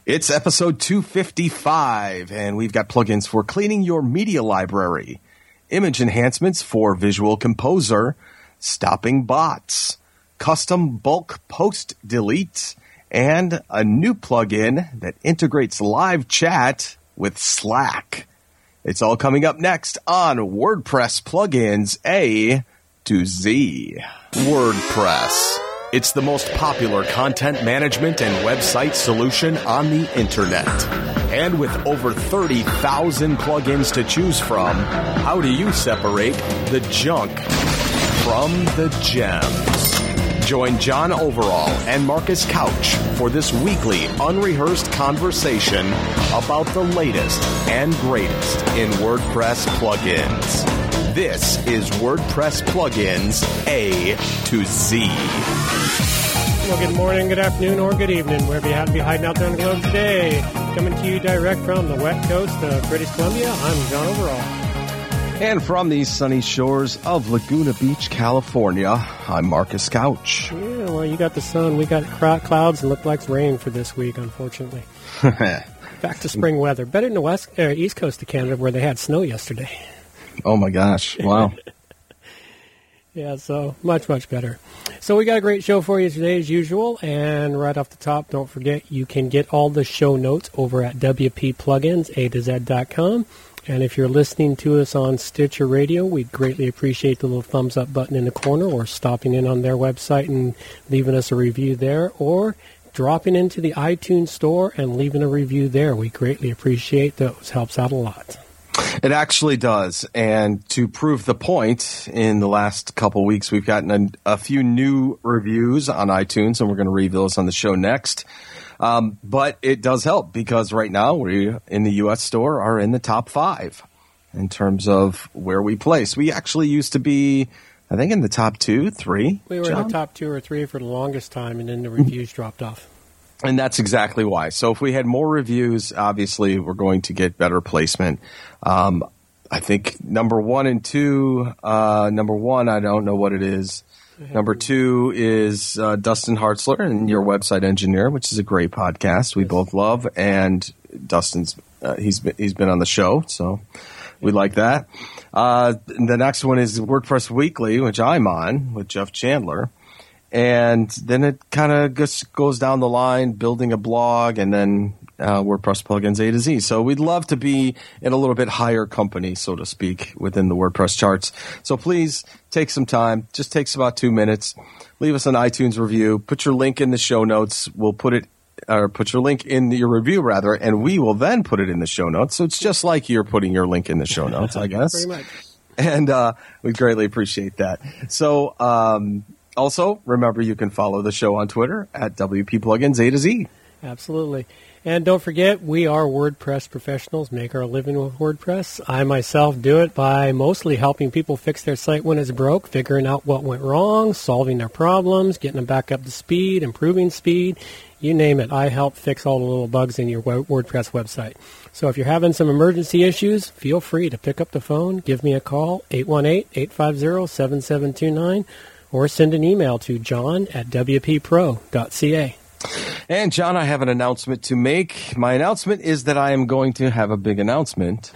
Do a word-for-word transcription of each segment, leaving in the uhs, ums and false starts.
It's episode two fifty-five, and we've got plugins for cleaning your media library, image enhancements for Visual Composer, stopping bots, custom bulk post delete, and a new plugin that integrates live chat with Slack. It's all coming up next on WordPress Plugins A to Z. WordPress. It's the most popular content management and website solution on the internet. And with over thirty thousand plugins to choose from, how do you separate the junk from the gems? Join John Overall and Marcus Couch for this weekly unrehearsed conversation about the latest and greatest in WordPress plugins. This is WordPress Plugins A to Z. Well, good morning, good afternoon, or good evening, wherever you happen to be hiding out there on the globe today. Coming to you direct from the wet coast of British Columbia, I'm John Overall. And from the sunny shores of Laguna Beach, California, I'm Marcus Couch. Yeah, well, you got the sun, we got clouds, and look like rain for this week, unfortunately. Back to spring weather. Better than the west, uh, east coast of Canada, where they had snow yesterday. Oh, my gosh. Wow. Yeah, so much, much better. So we got a great show for you today, as usual. And right off the top, don't forget, you can get all the show notes over at W P Plugins A to Z dot com. And if you're listening to us on Stitcher Radio, we'd greatly appreciate the little thumbs up button in the corner, or stopping in on their website and leaving us a review there, or dropping into the iTunes store and leaving a review there. We greatly appreciate those. Helps out a lot. It actually does. And to prove the point, in the last couple weeks, we've gotten a, a few new reviews on iTunes, and we're going to read those on the show next. Um, but it does help, because right now we in the U S store are in the top five in terms of where we place. We actually used to be, I think, in the top two, three. We were John? in the top two or three for the longest time, and then the reviews dropped off. And that's exactly why. So if we had more reviews, obviously we're going to get better placement. Um, I think number one and two, uh, number one, I don't know what it is. Number two is uh, Dustin Hartzler and Your Website Engineer, which is a great podcast we yes. both love. And Dustin's uh, he's been, he's been on the show, so we like that. Uh, the next one is WordPress Weekly, which I'm on with Jeff Chandler. And then it kind of goes down the line, building a blog, and then uh, WordPress Plugins A to Z. So we'd love to be in a little bit higher company, so to speak, within the WordPress charts. So please take some time. Just takes about two minutes. Leave us an iTunes review. Put your link in the show notes. We'll put it, or put your link in your review, rather, and we will then put it in the show notes. So it's just like you're putting your link in the show notes, I guess. Pretty much. And uh, we greatly appreciate that. So, um, also, remember, you can follow the show on Twitter at W P Plugins A to Z. Absolutely. And don't forget, we are WordPress professionals, make our living with WordPress. I myself do it by mostly helping people fix their site when it's broke, figuring out what went wrong, solving their problems, getting them back up to speed, improving speed. You name it. I help fix all the little bugs in your WordPress website. So if you're having some emergency issues, feel free to pick up the phone, give me a call, eight one eight, eight five zero, seven seven two nine. Or send an email to john at w p pro dot c a. And, John, I have an announcement to make. My announcement is that I am going to have a big announcement.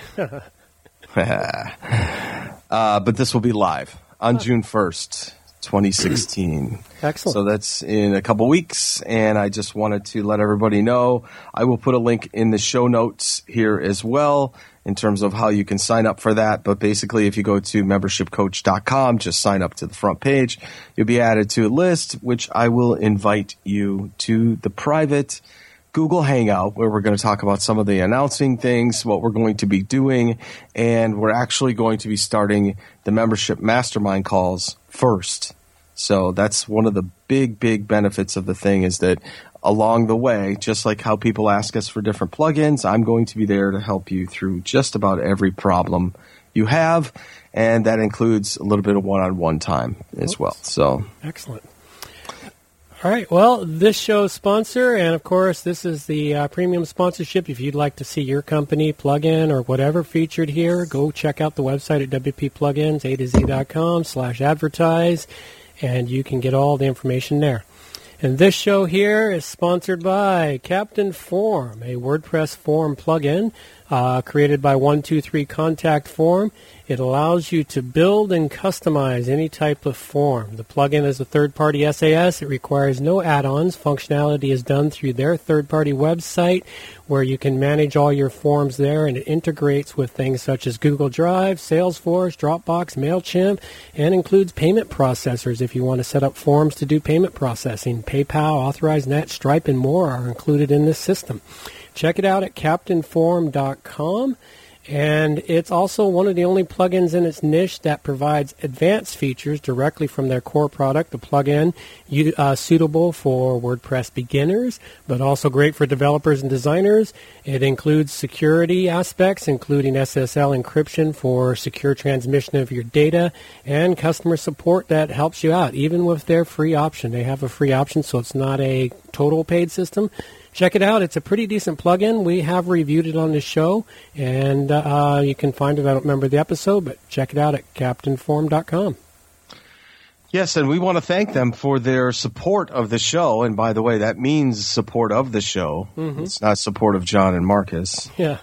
uh, but this will be live on June first, twenty sixteen. Excellent. So that's in a couple weeks, and I just wanted to let everybody know. I will put a link in the show notes here as well, in terms of how you can sign up for that. But basically, if you go to membership coach dot com, just sign up to the front page. You'll be added to a list, which I will invite you to the private Google Hangout, where we're going to talk about some of the announcing things, what we're going to be doing, and we're actually going to be starting the membership mastermind calls first. So that's one of the big, big benefits of the thing, is that along the way, just like how people ask us for different plugins, I'm going to be there to help you through just about every problem you have, and that includes a little bit of one-on-one time as well. So excellent. All right. Well, this show's sponsor, and of course, this is the uh, premium sponsorship. If you'd like to see your company, plugin, or whatever featured here, go check out the website at W P Plugins A to Z dot com slash advertise, and you can get all the information there. And this show here is sponsored by Captain Form, a WordPress form plugin uh, created by one two three Contact Form. It allows you to build and customize any type of form. The plugin is a third-party S A S. It requires no add-ons. Functionality is done through their third-party website where you can manage all your forms there, and it integrates with things such as Google Drive, Salesforce, Dropbox, MailChimp, and includes payment processors if you want to set up forms to do payment processing. PayPal, AuthorizeNet, Stripe, and more are included in this system. Check it out at captain form dot com. And it's also one of the only plugins in its niche that provides advanced features directly from their core product, the plugin uh, suitable for WordPress beginners, but also great for developers and designers. It includes security aspects, including S S L encryption for secure transmission of your data, and customer support that helps you out, even with their free option. They have a free option, so it's not a total paid system. Check it out. It's a pretty decent plugin. We have reviewed it on the show, and uh, you can find it. I don't remember the episode, but check it out at captain form dot com. Yes, and we want to thank them for their support of the show. And by the way, that means support of the show. Mm-hmm. It's not support of John and Marcus. Yeah.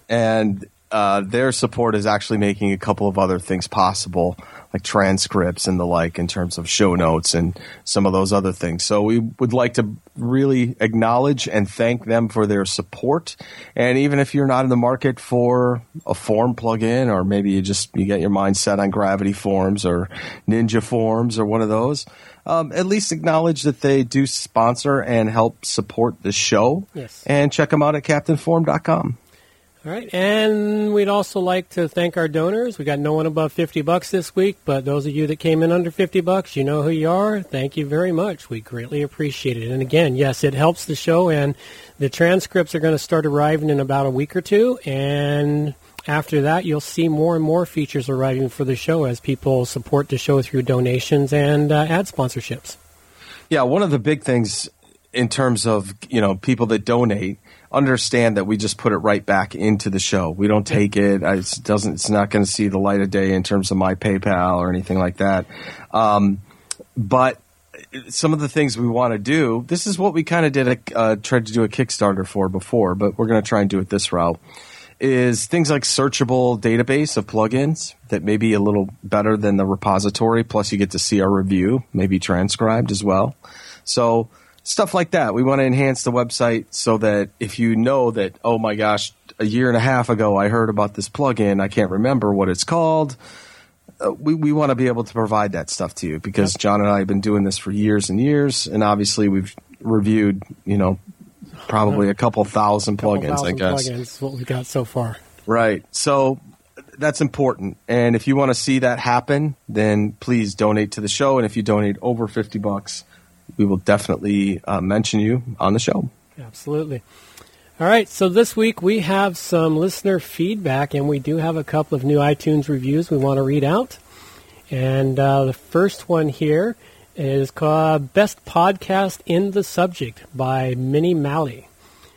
And uh, their support is actually making a couple of other things possible, like transcripts and the like, in terms of show notes and some of those other things. So we would like to really acknowledge and thank them for their support. And even if you're not in the market for a form plugin, or maybe you just you get your mind set on Gravity Forms or Ninja Forms or one of those, um, at least acknowledge that they do sponsor and help support the show. Yes. And check them out at captain form dot com. All right, and we'd also like to thank our donors. We got no one above fifty bucks this week, but those of you that came in under fifty bucks, you know who you are. Thank you very much. We greatly appreciate it. And again, yes, it helps the show, and the transcripts are going to start arriving in about a week or two, and after that, you'll see more and more features arriving for the show as people support the show through donations and uh, ad sponsorships. Yeah, one of the big things in terms of, you know, people that donate, understand that we just put it right back into the show. We don't take it. It doesn't. It's not going to see the light of day in terms of my PayPal or anything like that. Um, but some of the things we want to do, this is what we kind of did. A, uh, tried to do a Kickstarter for before, but we're going to try and do it this route. Is things like searchable database of plugins that may be a little better than the repository. Plus, you get to see our review, maybe transcribed as well. So stuff like that. We want to enhance the website so that if you know that, oh my gosh, a year and a half ago I heard about this plugin, I can't remember what it's called. Uh, we, we want to be able to provide that stuff to you because John and I have been doing this for years and years, and obviously we've reviewed, you know, probably a couple thousand couple plugins, thousand I guess. Plugins is what we've got so far. Right. So that's important. And if you want to see that happen, then please donate to the show. And if you donate over fifty bucks, we will definitely uh, mention you on the show. Absolutely. All right, so this week we have some listener feedback, and we do have a couple of new iTunes reviews we want to read out. And uh, the first one here is called Best Podcast in the Subject by Minnie Malley.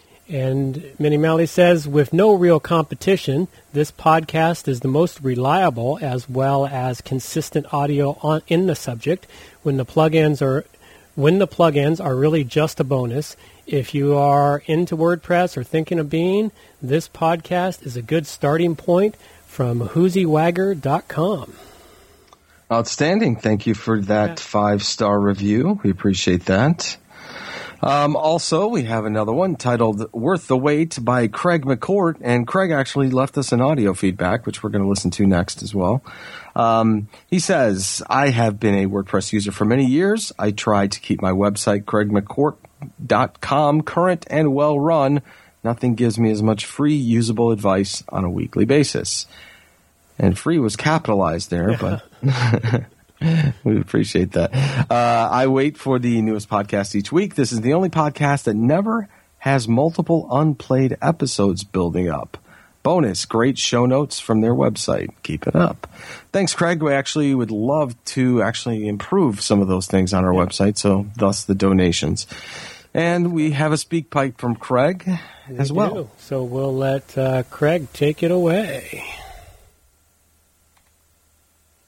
And Minnie Malley says, with no real competition, this podcast is the most reliable as well as consistent audio on, in the subject when the plugins are When the plugins are really just a bonus. If you are into WordPress or thinking of being, this podcast is a good starting point from whoozy wagger dot com. Outstanding. Thank you for that yeah. five-star review. We appreciate that. Um, also, we have another one titled Worth the Wait by Craig McCourt, and Craig actually left us an audio feedback, which we're going to listen to next as well. Um, he says, I have been a WordPress user for many years. I try to keep my website, craig mccourt dot com, current and well run. Nothing gives me as much free, usable advice on a weekly basis. And free was capitalized there, yeah. but we appreciate that. Uh, I wait for the newest podcast each week. This is the only podcast that never has multiple unplayed episodes building up. Bonus, great show notes from their website. Keep it up. Thanks, Craig. We actually would love to actually improve some of those things on our yeah. website, so thus the donations. And we have a speak pipe from Craig we as well. Do. So we'll let uh, Craig take it away.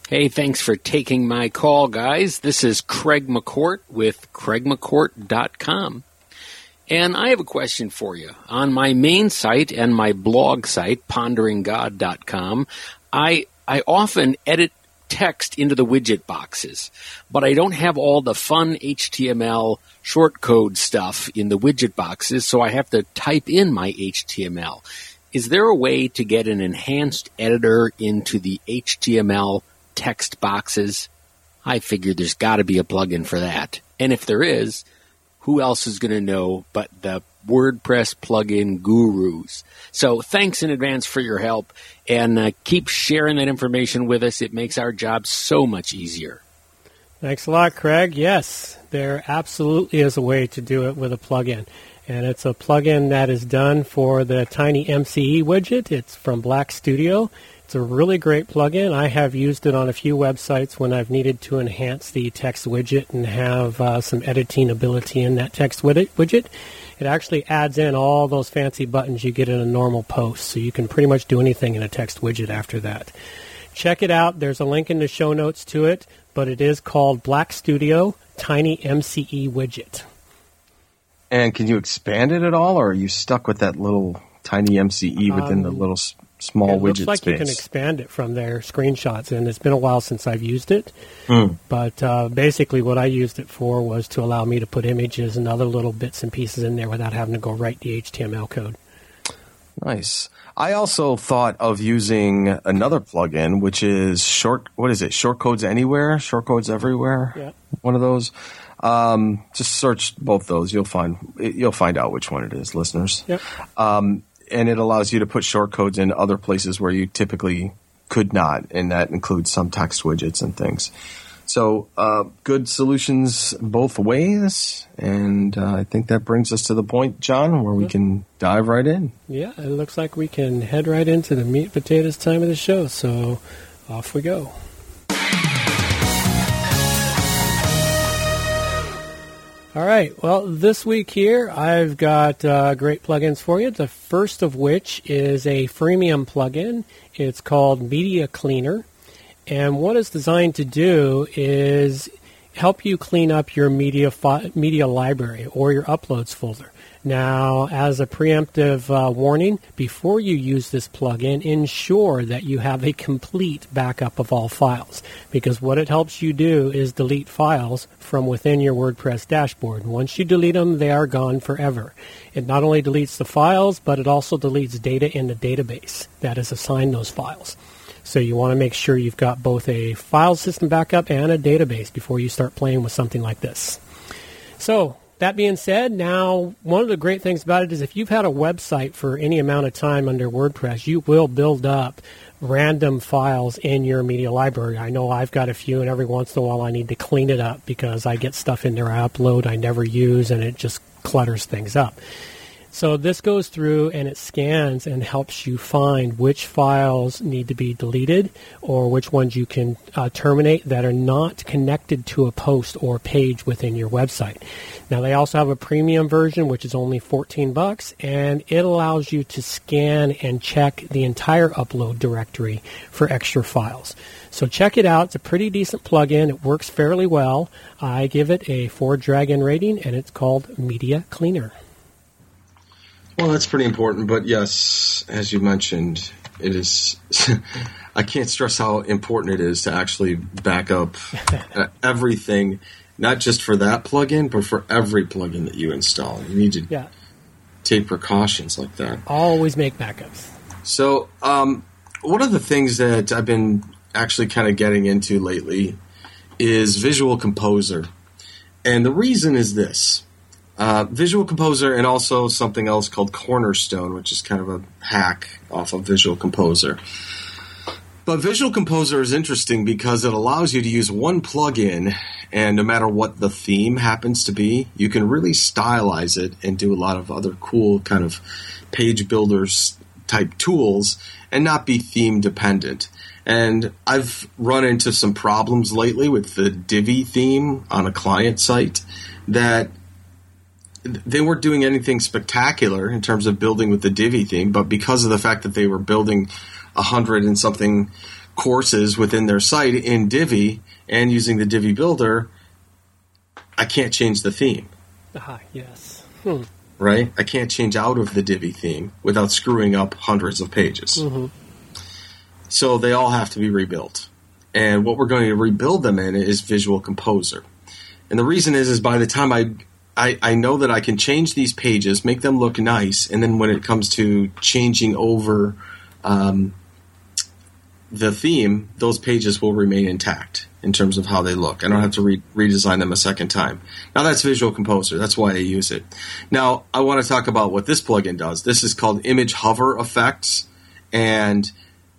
Hey, thanks for taking my call, guys. This is Craig McCourt with Craig McCourt dot com. And I have a question for you. On my main site and my blog site, pondering god dot com, I I often edit text into the widget boxes, but I don't have all the fun H T M L shortcode stuff in the widget boxes, so I have to type in my H T M L. Is there a way to get an enhanced editor into the H T M L text boxes? I figure there's got to be a plugin for that. And if there is, who else is going to know but the WordPress plugin gurus? So thanks in advance for your help, and uh, keep sharing that information with us. It makes our job so much easier. Thanks a lot, Craig. Yes, there absolutely is a way to do it with a plugin. And it's a plugin that is done for the Tiny M C E widget. It's from Black Studio. It's a really great plugin. I have used it on a few websites when I've needed to enhance the text widget and have uh, some editing ability in that text widget. It actually adds in all those fancy buttons you get in a normal post, so you can pretty much do anything in a text widget after that. Check it out. There's a link in the show notes to it, but it is called Black Studio Tiny M C E Widget. And can you expand it at all, or are you stuck with that little tiny M C E within um, the little s- small it widget looks like space? You can expand it from their screenshots, and it's been a while since I've used it. Mm. But uh, basically what I used it for was to allow me to put images and other little bits and pieces in there without having to go write the H T M L code. Nice. I also thought of using another plugin, which is short. What is it? Short Codes Anywhere, Short Codes Everywhere. Yeah. One of those. Um, just search both those. You'll find you'll find out which one it is, listeners. Yep. Um, and it allows you to put shortcodes in other places where you typically could not, and that includes some text widgets and things. So uh, good solutions both ways, and uh, I think that brings us to the point, John, where we can dive right in. Yeah, it looks like we can head right into the meat and potatoes time of the show, so off we go. All right, well, this week here, I've got uh, great plugins for you. The first of which is a freemium plugin. It's called Media Cleaner. And what it's designed to do is help you clean up your media fi- media library or your uploads folder. Now, as a preemptive uh, warning, before you use this plugin, ensure that you have a complete backup of all files, because what it helps you do is delete files from within your WordPress dashboard. Once you delete them, they are gone forever. It not only deletes the files, but it also deletes data in the database that is assigned those files. So you want to make sure you've got both a file system backup and a database before you start playing with something like this. So, that being said, now one of the great things about it is if you've had a website for any amount of time under WordPress, you will build up random files in your media library. I know I've got a few, and every once in a while I need to clean it up because I get stuff in there I upload I never use, and it just clutters things up. So this goes through and it scans and helps you find which files need to be deleted or which ones you can uh, terminate that are not connected to a post or page within your website. Now they also have a premium version which is only fourteen bucks, and it allows you to scan and check the entire upload directory for extra files. So check it out. It's a pretty decent plugin. It works fairly well. I give it a four dragon rating, and it's called Media Cleaner. Well, that's pretty important, but yes, as you mentioned, it is. I can't stress how important it is to actually back up everything, not just for that plugin, but for every plugin that you install. You need to yeah. take precautions like that. Always make backups. So, um, one of the things that I've been actually kind of getting into lately is Visual Composer, and the reason is this. Uh, Visual Composer and also something else called Cornerstone, which is kind of a hack off of Visual Composer. But Visual Composer is interesting because it allows you to use one plugin, and no matter what the theme happens to be, you can really stylize it and do a lot of other cool kind of page builders type tools and not be theme dependent. And I've run into some problems lately with the Divi theme on a client site that they weren't doing anything spectacular in terms of building with the Divi theme, but because of the fact that they were building a hundred and something courses within their site in Divi and using the Divi Builder, I can't change the theme. Ah, yes. Hmm. Right? I can't change out of the Divi theme without screwing up hundreds of pages. Mm-hmm. So they all have to be rebuilt. And what we're going to rebuild them in is Visual Composer. And the reason is, is by the time I, I, I know that I can change these pages, make them look nice, and then when it comes to changing over um, the theme, those pages will remain intact in terms of how they look. I don't have to re- redesign them a second time. Now that's Visual Composer. That's why I use it. Now I want to talk about what this plugin does. This is called Image Hover Effects, and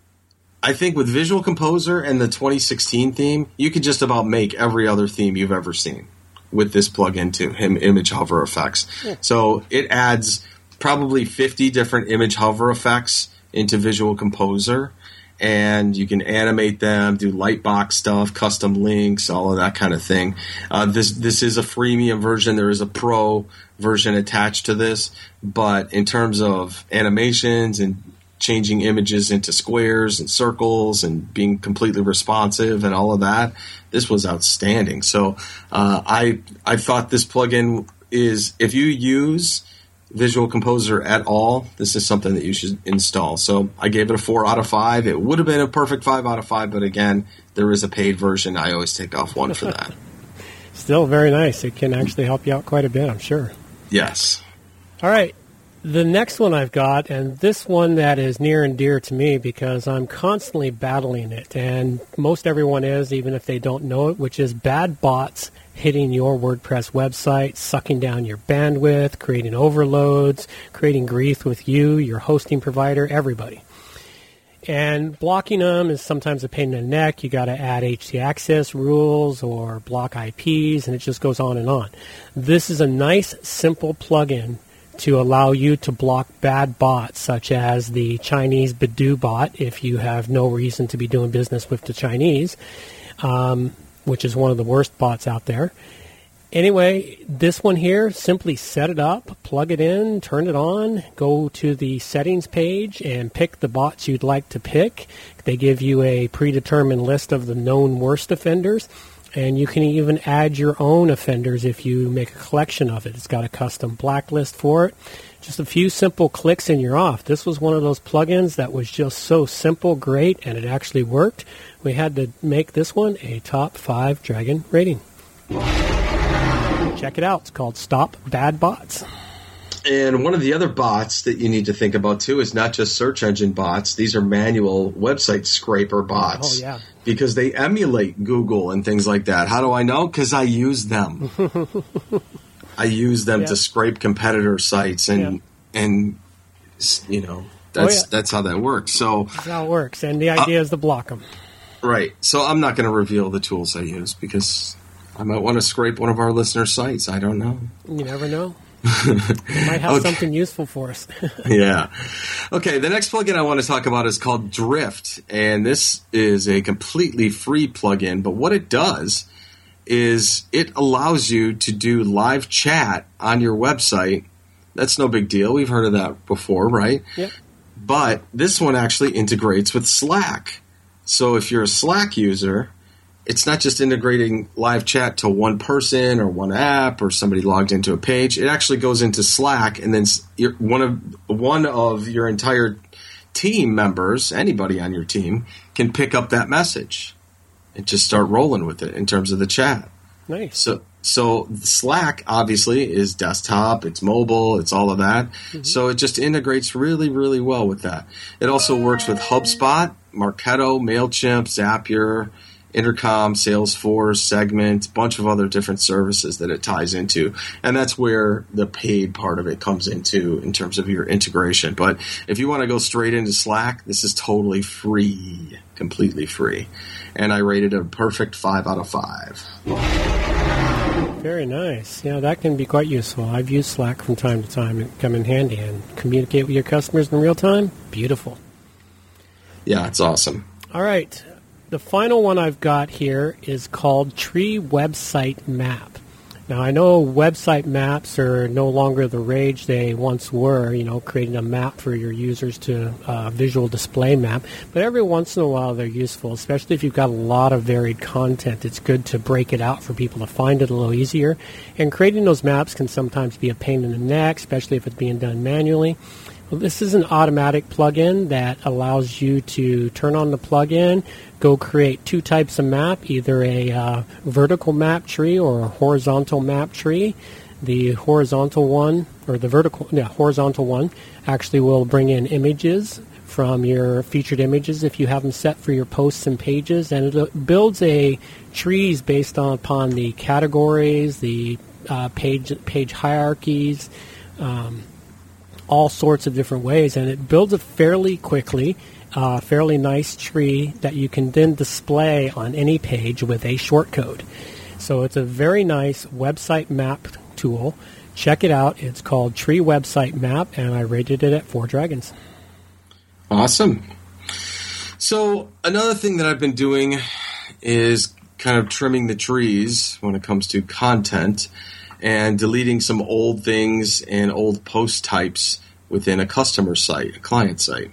I think with Visual Composer and the twenty sixteen theme, you can just about make every other theme you've ever seen with this plugin to him Image Hover Effects. Yeah. So it adds probably fifty different image hover effects into Visual Composer, and you can animate them, do lightbox stuff, custom links, all of that kind of thing. Uh, this this is a freemium version. There is a pro version attached to this, but in terms of animations and changing images into squares and circles and being completely responsive and all of that, this was outstanding. So uh, I I thought this plugin is, if you use Visual Composer at all, this is something that you should install. So I gave it a four out of five. It would have been a perfect five out of five, but again, there is a paid version. I always take off one for that. Still very nice. It can actually help you out quite a bit, I'm sure. Yes. All right. The next one I've got, and this one that is near and dear to me because I'm constantly battling it, and most everyone is, even if they don't know it, which is bad bots hitting your WordPress website, sucking down your bandwidth, creating overloads, creating grief with you, your hosting provider, everybody. And blocking them is sometimes a pain in the neck. You got to add H T access rules or block I Ps, and it just goes on and on. This is a nice, simple plugin to allow you to block bad bots, such as the Chinese Baidu bot, if you have no reason to be doing business with the Chinese, um, which is one of the worst bots out there. Anyway, this one here, simply set it up, plug it in, turn it on, go to the settings page, and pick the bots you'd like to pick. They give you a predetermined list of the known worst offenders. And you can even add your own offenders if you make a collection of it. It's got a custom blacklist for it. Just a few simple clicks and you're off. This was one of those plugins that was just so simple, great, and it actually worked. We had to make this one a top five Dragon rating. Check it out. It's called Stop Bad Bots. And one of the other bots that you need to think about, too, is not just search engine bots. These are manual website scraper bots. Oh, yeah. Because they emulate Google and things like that. How do I know? Because I use them. I use them yeah. to scrape competitor sites, and, yeah. and you know, that's oh, yeah. that's how that works. So That's how it works, and the idea uh, is to block them. Right. So I'm not going to reveal the tools I use because I might want to scrape one of our listeners' sites. I don't know. You never know. It might have okay. something useful for us. Yeah. Okay, the next plugin I want to talk about is called Drift, and this is a completely free plugin, but what it does is it allows you to do live chat on your website. That's no big deal. We've heard of that before, right? Yep. But this one actually integrates with Slack. So if you're a Slack user, it's not just integrating live chat to one person or one app or somebody logged into a page. It actually goes into Slack, and then one of one of your entire team members, anybody on your team, can pick up that message and just start rolling with it in terms of the chat. Nice. So, so Slack obviously is desktop, it's mobile, it's all of that. Mm-hmm. So it just integrates really, really well with that. It also works with HubSpot, Marketo, MailChimp, Zapier, Intercom, Salesforce, Segment, bunch of other different services that it ties into. And that's where the paid part of it comes into in terms of your integration. But if you want to go straight into Slack, this is totally free, completely free. And I rated it a perfect five out of five. Very nice. Yeah, that can be quite useful. I've used Slack from time to time and come in handy. And communicate with your customers in real time, beautiful. Yeah, it's awesome. All right. The final one I've got here is called Tree Website Map. Now, I know website maps are no longer the rage they once were, you know, creating a map for your users to uh, visual display map. But every once in a while, they're useful, especially if you've got a lot of varied content. It's good to break it out for people to find it a little easier. And creating those maps can sometimes be a pain in the neck, especially if it's being done manually. Well, this is an automatic plugin that allows you to turn on the plugin, go create two types of map, either a uh, vertical map tree or a horizontal map tree. The horizontal one, or the vertical, yeah, horizontal one, actually will bring in images from your featured images if you have them set for your posts and pages, and it builds a trees based on upon the categories, the uh, page page hierarchies, um, all sorts of different ways, and it builds it fairly quickly, a uh, fairly nice tree that you can then display on any page with a shortcode. So it's a very nice website map tool. Check it out. It's called Tree Website Map, and I rated it at four dragons. Awesome. So another thing that I've been doing is kind of trimming the trees when it comes to content, and deleting some old things and old post types within a customer site, a client site.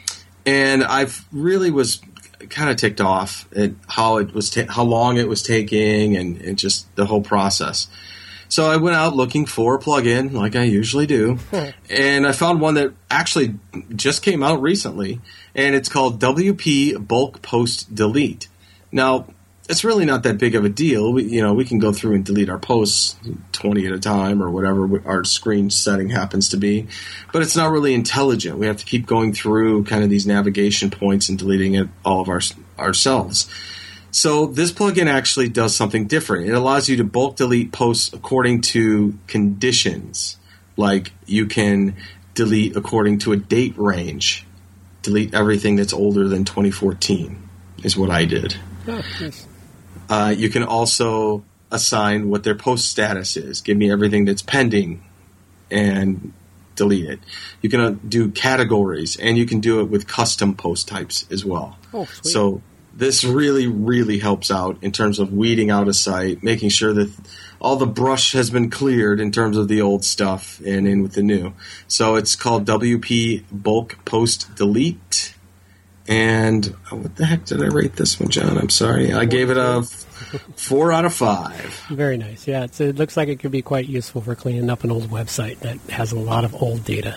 And I've really was kind of ticked off at how it was, ta- how long it was taking, and, and just the whole process. So I went out looking for a plugin, like I usually do, and I found one that actually just came out recently, and it's called W P Bulk Post Delete. Now, it's really not that big of a deal. We, you know, we can go through and delete our posts twenty at a time or whatever our screen setting happens to be. But it's not really intelligent. We have to keep going through kind of these navigation points and deleting it all of our, ourselves. So this plugin actually does something different. It allows you to bulk delete posts according to conditions. Like you can delete according to a date range. Delete everything that's older than twenty fourteen is what I did. Oh, nice. Uh, you can also assign what their post status is. Give me everything that's pending and delete it. You can uh, do categories, and you can do it with custom post types as well. Oh, sweet. So this really, really helps out in terms of weeding out a site, making sure that all the brush has been cleared in terms of the old stuff and in with the new. So it's called W P Bulk Post Delete. And what the heck did I rate this one, John? I'm sorry. I gave it a four out of five. Very nice. Yeah, it's, it looks like it could be quite useful for cleaning up an old website that has a lot of old data.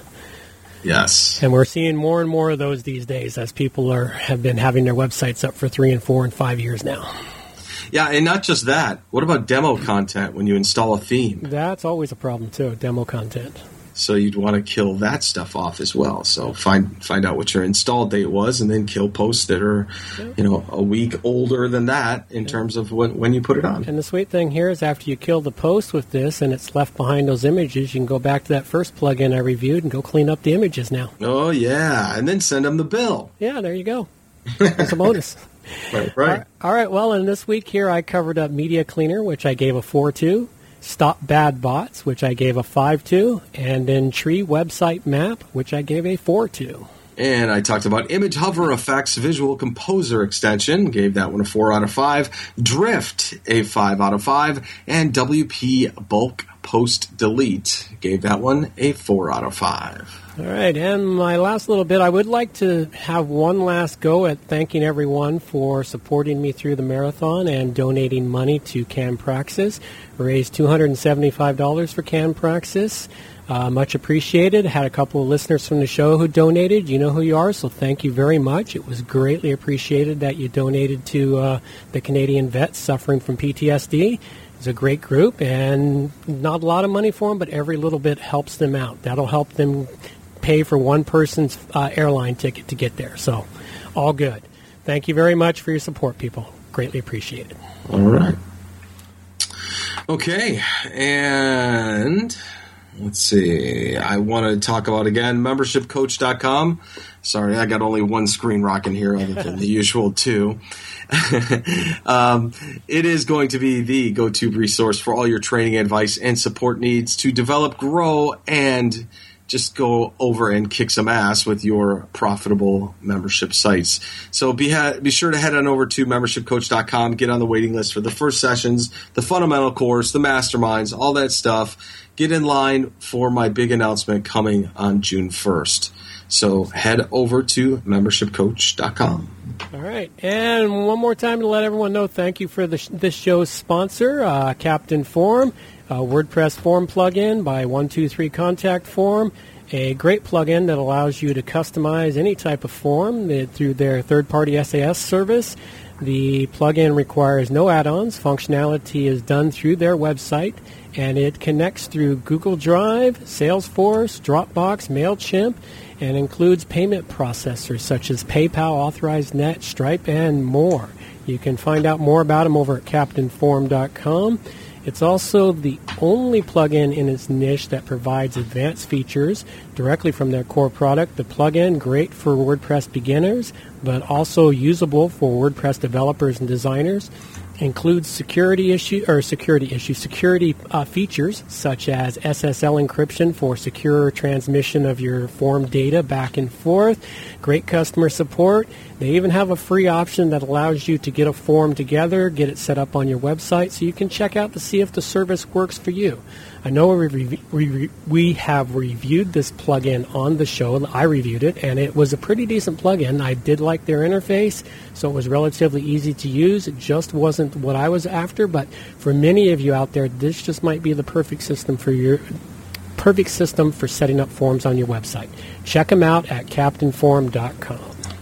Yes. And we're seeing more and more of those these days as people are have been having their websites up for three and four and five years now. Yeah, and not just that. What about demo content when you install a theme? That's always a problem, too, demo content. So you'd want to kill that stuff off as well. So find find out what your install date was, and then kill posts that are, you know, a week older than that in terms of when, when you put it on. And the sweet thing here is after you kill the post with this and it's left behind those images, you can go back to that first plugin I reviewed and go clean up the images now. Oh, yeah, and then send them the bill. Yeah, there you go. That's a bonus. Right, right. All right, all right, well, in this week here I covered up Media Cleaner, which I gave a four to. Stop Bad Bots, which I gave a five to, and then Tree Website Map, which I gave a four to. And I talked about Image Hover Effects Visual Composer Extension, gave that one a four out of five. Drift, a five out of five. And W P Bulk Post Delete, gave that one a four out of five. All right, and my last little bit, I would like to have one last go at thanking everyone for supporting me through the marathon and donating money to CanPraxis. Raised two hundred seventy-five dollars for CanPraxis. Uh, much appreciated. Had a couple of listeners from the show who donated. You know who you are, so thank you very much. It was greatly appreciated that you donated to uh, the Canadian vets suffering from P T S D. It's a great group, and not a lot of money for them, but every little bit helps them out. That'll help them pay for one person's uh, airline ticket to get there. So, all good. Thank you very much for your support, people. Greatly appreciated. All right. Okay, and let's see. I want to talk about, again, membership coach dot com. Sorry, I got only one screen rocking here other than the usual two. um, it is going to be the go-to resource for all your training advice and support needs to develop, grow, and just go over and kick some ass with your profitable membership sites. So be ha- be sure to head on over to membership coach dot com, get on the waiting list for the first sessions, the fundamental course, the masterminds, all that stuff. Get in line for my big announcement coming on June first. So head over to membership coach dot com. All right. And one more time to let everyone know, thank you for the sh- this show's sponsor, uh, Captain Form, a WordPress form plugin by one two three Contact Form, a great plugin that allows you to customize any type of form uh, through their third-party S A S service. The plugin requires no add-ons. Functionality is done through their website, and it connects through Google Drive, Salesforce, Dropbox, MailChimp, and includes payment processors such as PayPal, AuthorizeNet, Stripe, and more. You can find out more about them over at captain form dot com. It's also the only plugin in its niche that provides advanced features directly from their core product. The plugin, great for WordPress beginners, but also usable for WordPress developers and designers. Includes security issue or security issue security uh, features such as S S L encryption for secure transmission of your form data back and forth. Great customer support. They even have a free option that allows you to get a form together, get it set up on your website, so you can check out to see if the service works for you. I know we, re- we, we have reviewed this plugin on the show. I reviewed it, and it was a pretty decent plugin. I did like their interface, so it was relatively easy to use. It just wasn't what I was after, but for many of you out there, this just might be the perfect system for your perfect system for setting up forms on your website. Check them out at captain form dot com.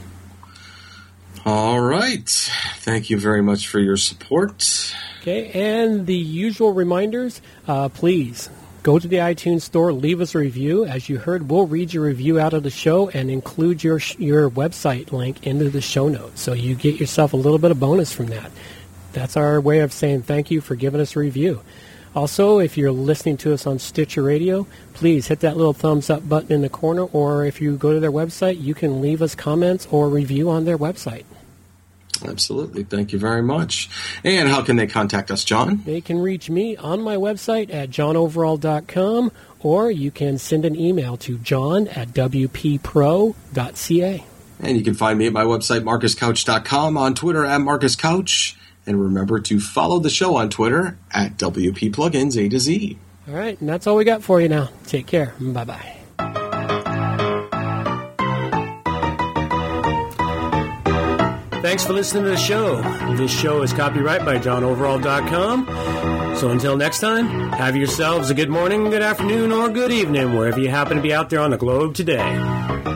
All right. Thank you very much for your support. Okay, and the usual reminders, uh, please go to the iTunes store, leave us a review. As you heard, we'll read your review out of the show and include your sh- your website link into the show notes, so you get yourself a little bit of bonus from that. That's our way of saying thank you for giving us a review. Also, if you're listening to us on Stitcher Radio, please hit that little thumbs up button in the corner, or if you go to their website, you can leave us comments or review on their website. Absolutely. Thank you very much. And how can they contact us, John? They can reach me on my website at john overall dot com, or you can send an email to john at w p pro dot c a. And you can find me at my website, marcus couch dot com, on Twitter at marcus couch. And remember to follow the show on Twitter at W P Plugins A to Z. All right, and that's all we got for you now. Take care. Bye-bye. Thanks for listening to the show. This show is copyright by john overall dot com. So until next time, have yourselves a good morning, good afternoon, or good evening, wherever you happen to be out there on the globe today.